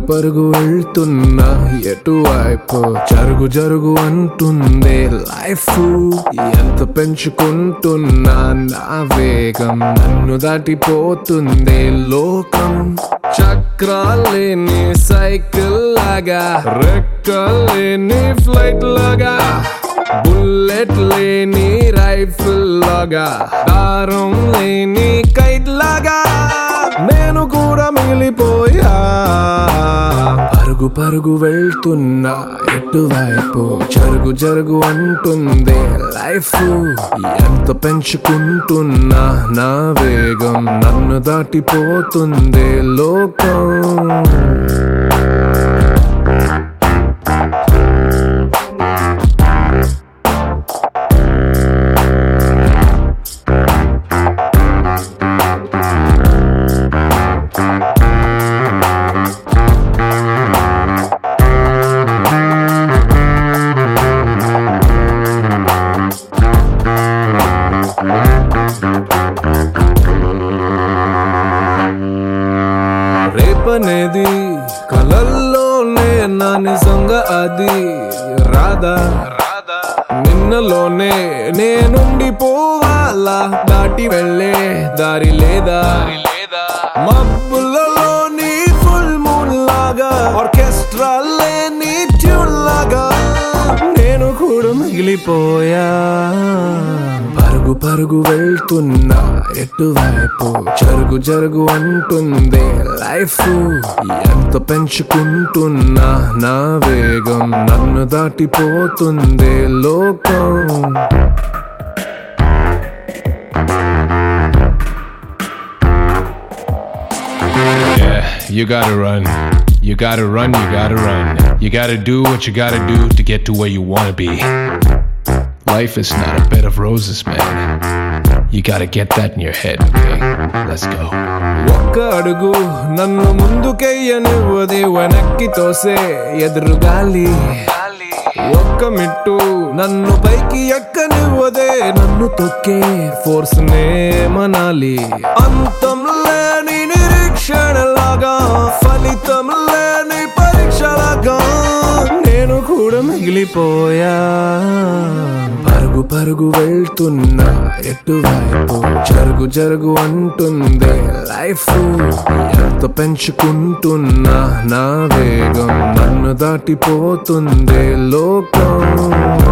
పరుగు వెళ్తున్నా ఎటువైపు జరుగు జరుగు అంటుందే లైఫ్ ఎంత పెంచుకుంటున్నా నా వేగం నన్ను దాటిపోతుందే లోకం చక్రాలేని సైకిల్ లాగా రెక్కలేని ఫ్లైట్ లాగా బుల్లెట్ లేని రైఫిల్ లాగా దారం లేని కైట్ లాగా నేను కూడా మిగిలిపోయా పరుగు పరుగు వెళ్తున్నా ఎటువైపు జరుగు జరుగు అంటుందే లైఫ్ ఎంత పెంచుకుంటున్నా నా వేగం నన్ను దాటిపోతుందే లోకం రేపనేది కలల్లోనే నా నిజంగా అది రాదా నిన్నలోనే నేనుండిపోవాలా దాటి వెళ్ళే దారి లేదా మబ్బులలోని ఫుల్ మూన్ లాగా ఆర్కెస్ట్రా లేని ట్యూన్ లాగా నేను కూడా మిగిలిపోయా పరుగు పరుగు వెళ్తున్నా ఎటువైపు జరుగు జరుగు అంటుందే లైఫ్ ఎంత పెంచుకుంటున్నా నా వేగం నన్ను దాటిపోతుందే లోకం You gotta run. You gotta run, you gotta run. You gotta do what you gotta do to get to where you wanna be. Life is not a bed of roses, man. You gotta get that in your head, okay? Let's go. ఒక్క అడుగు నన్ను ముందుకెయ్యనివ్వదే వెనక్కి తోసే ఎదురుగాలి ఒక్క మిట్టు నన్ను పైకి ఎక్కనివ్వదే నన్ను తొక్కే force నే మనాలి అంతం లేని నిరీక్షణలాగా ఫలితం లేని పరీక్షలాగా నేను కూడా మిగిలిపోయా పరుగు పరుగు వెళ్తున్నా ఎటువైపు జరుగు జరుగు అంటుందే లైఫ్ ఎంత పెంచుకుంటున్నా నా వేగం నన్ను దాటిపోతుందే లోకం